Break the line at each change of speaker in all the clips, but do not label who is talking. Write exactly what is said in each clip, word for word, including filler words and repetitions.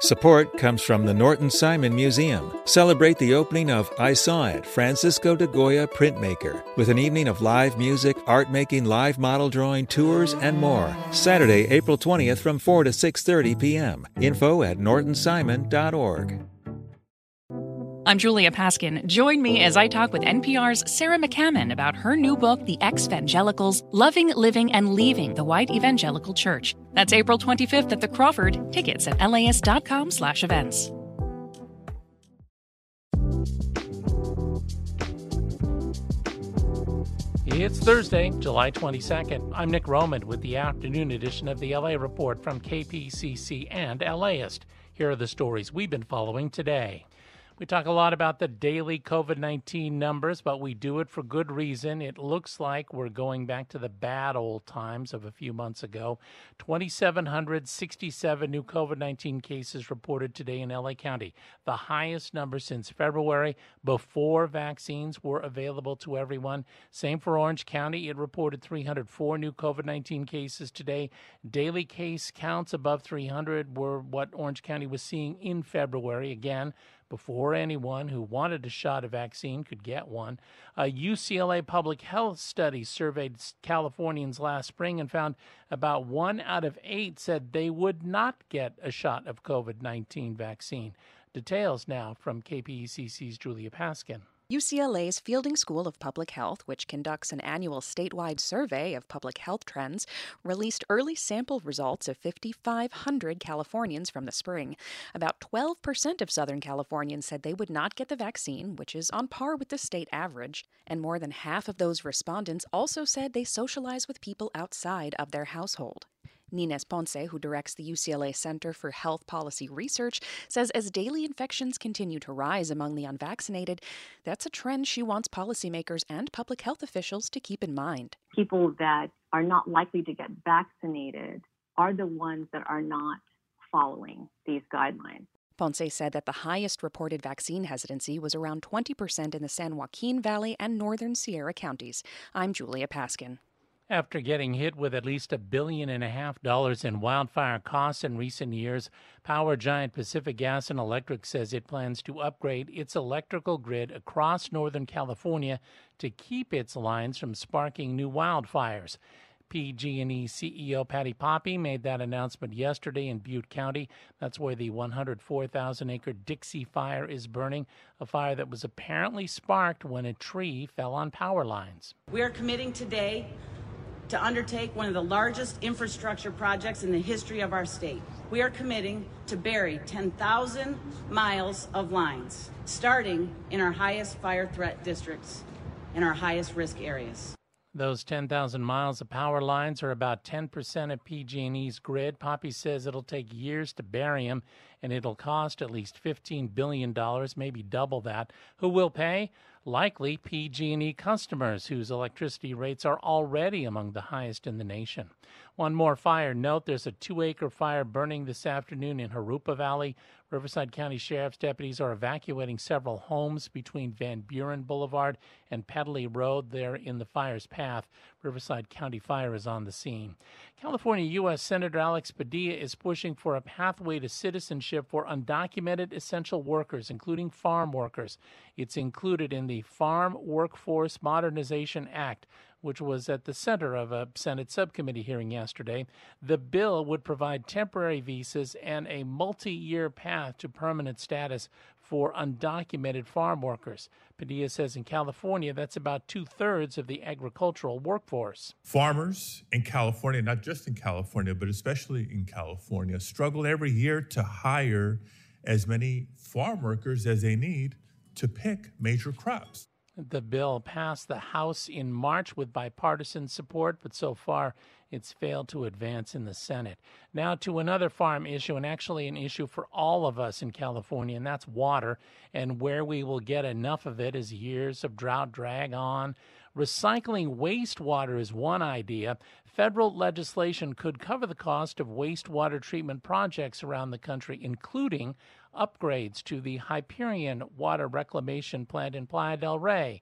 Support comes from the Norton Simon Museum. Celebrate the opening of I Saw It, Francisco de Goya Printmaker, with an evening of live music, art making, live model drawing, tours, and more. Saturday, April twentieth from four to six thirty p.m. Info at norton simon dot org.
I'm Julia Paskin. Join me as I talk with N P R's Sarah McCammon about her new book, The Ex-Vangelicals, Loving, Living, and Leaving the White Evangelical Church. That's April twenty-fifth at the Crawford. Tickets at las.com slash events.
It's Thursday, July twenty-second. I'm Nick Roman with the afternoon edition of the L A Report from K P C C and LAist. Here are the stories we've been following today. We talk a lot about the daily COVID nineteen numbers, but we do it for good reason. It looks like we're going back to the bad old times of a few months ago. two thousand seven hundred sixty-seven new COVID nineteen cases reported today in L A County, the highest number since February, before vaccines were available to everyone. Same for Orange County. It reported three hundred four new COVID nineteen cases today. Daily case counts above three hundred were what Orange County was seeing in February. Again, before anyone who wanted a shot of vaccine could get one. A U C L A public health study surveyed Californians last spring and found about one out of eight said they would not get a shot of COVID nineteen vaccine. Details now from K P E C C's Julia Paskin.
U C L A's Fielding School of Public Health, which conducts an annual statewide survey of public health trends, released early sample results of five thousand five hundred Californians from the spring. About twelve percent of Southern Californians said they would not get the vaccine, which is on par with the state average, and more than half of those respondents also said they socialize with people outside of their household. Nines Ponce, who directs the U C L A Center for Health Policy Research, says as daily infections continue to rise among the unvaccinated, that's a trend she wants policymakers and public health officials to keep in mind.
People that are not likely to get vaccinated are the ones that are not following these guidelines.
Ponce said that the highest reported vaccine hesitancy was around twenty percent in the San Joaquin Valley and northern Sierra counties. I'm Julia Paskin.
After getting hit with at least a billion and a half dollars in wildfire costs in recent years, power giant Pacific Gas and Electric says it plans to upgrade its electrical grid across Northern California to keep its lines from sparking new wildfires. P G and E C E O Patty Poppe made that announcement yesterday in Butte County. That's where the one hundred four thousand acre Dixie Fire is burning, a fire that was apparently sparked when a tree fell on power lines.
We are committing today to undertake one of the largest infrastructure projects in the history of our state. We are committing to bury ten thousand miles of lines, starting in our highest fire threat districts and our highest risk areas.
Those ten thousand miles of power lines are about ten percent of P G and E's grid. Poppe says it'll take years to bury them, and it'll cost at least fifteen billion dollars, maybe double that. Who will pay? Likely P G and E customers, whose electricity rates are already among the highest in the nation. One more fire note, there's a two-acre fire burning this afternoon in Jurupa Valley. Riverside County Sheriff's deputies are evacuating several homes between Van Buren Boulevard and Pedley Road there in the fire's path. Riverside County Fire is on the scene. California U S Senator Alex Padilla is pushing for a pathway to citizenship for undocumented essential workers, including farm workers. It's included in the Farm Workforce Modernization Act, which was at the center of a Senate subcommittee hearing yesterday. The bill would provide temporary visas and a multi-year path to permanent status for undocumented farm workers. Padilla says in California, that's about two-thirds of the agricultural workforce.
Farmers in California, not just in California, but especially in California, struggle every year to hire as many farm workers as they need to pick major crops.
The bill passed the House in March with bipartisan support, but so far it's failed to advance in the Senate. Now to another farm issue, and actually an issue for all of us in California, and that's water, and where we will get enough of it as years of drought drag on. Recycling wastewater is one idea. Federal legislation could cover the cost of wastewater treatment projects around the country, including upgrades to the Hyperion Water Reclamation Plant in Playa del Rey.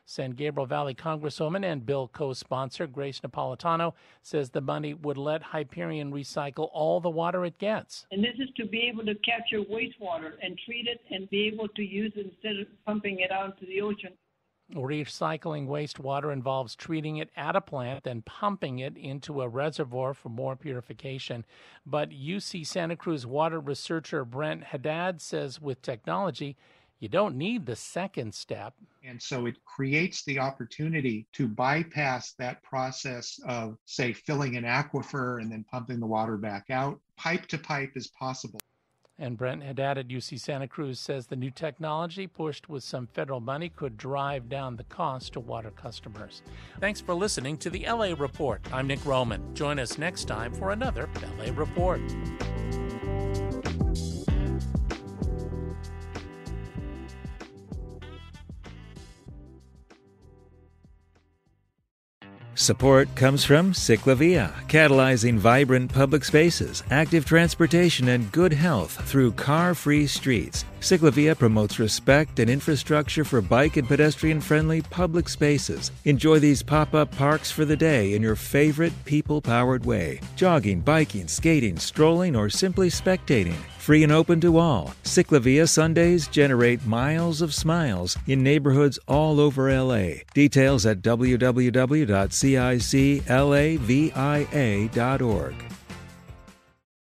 San Gabriel Valley Congresswoman and bill co-sponsor Grace Napolitano says the money would let Hyperion recycle all the water it gets.
And this is to be able to capture wastewater and treat it and be able to use it instead of pumping it out into the ocean.
Recycling wastewater involves treating it at a plant, then pumping it into a reservoir for more purification. But U C Santa Cruz water researcher Brent Haddad says with technology, you don't need the second step.
And so it creates the opportunity to bypass that process of, say, filling an aquifer and then pumping the water back out. Pipe to pipe is possible.
And Brent Haddad at U C Santa Cruz says the new technology, pushed with some federal money, could drive down the cost to water customers. Thanks for listening to the L A Report. I'm Nick Roman. Join us next time for another L A Report.
Support comes from Ciclavia, catalyzing vibrant public spaces, active transportation, and good health through car-free streets. Ciclavia promotes respect and infrastructure for bike and pedestrian-friendly public spaces. Enjoy these pop-up parks for the day in your favorite people-powered way. Jogging, biking, skating, strolling, or simply spectating. Free and open to all. Ciclavia Sundays generate miles of smiles in neighborhoods all over L A. Details at w w w dot ciclavia dot org.